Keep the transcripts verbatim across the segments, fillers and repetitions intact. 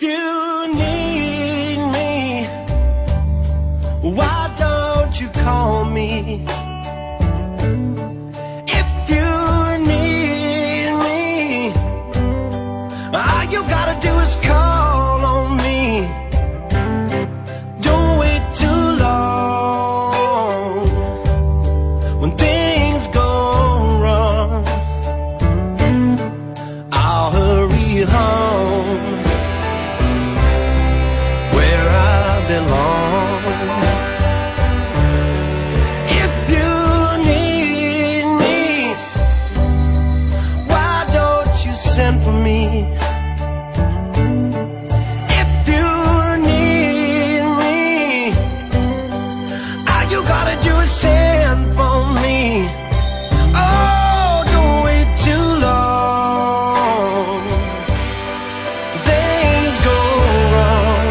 you need me, why don't you call me? If you need me, all you gotta do is call on me. Don't wait too long when things go wrong. I'll hurry home where I belong. If you need me, why don't you send for me? If you need me, all you gotta do is send for me. Oh, don't wait too long. Things go wrong.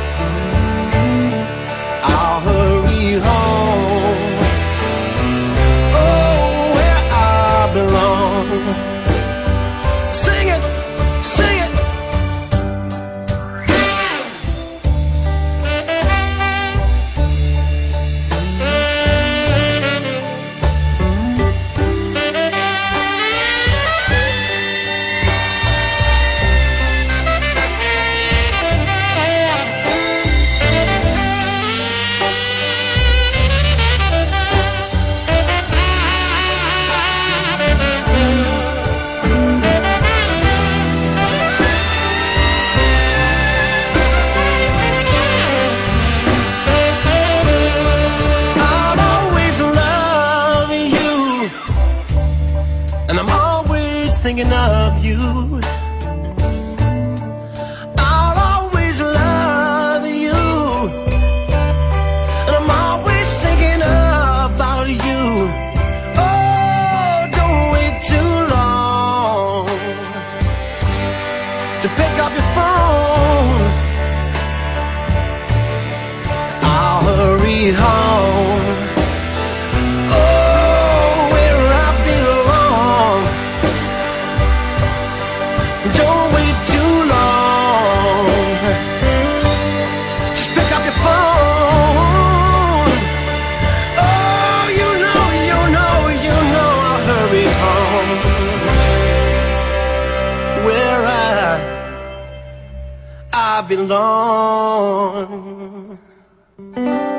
I'll hurry home. Oh, where I belong. Sing it, sing it. I'll always love you, and I'm always thinking of you. I'll always love you, and I'm always thinking about you. Oh, don't wait too long to pick up your phone. I'll hurry home. Oh, where I belong. Don't wait too long. Just pick up your phone. Oh, you know, you know, you know I'll hurry home where I I belong.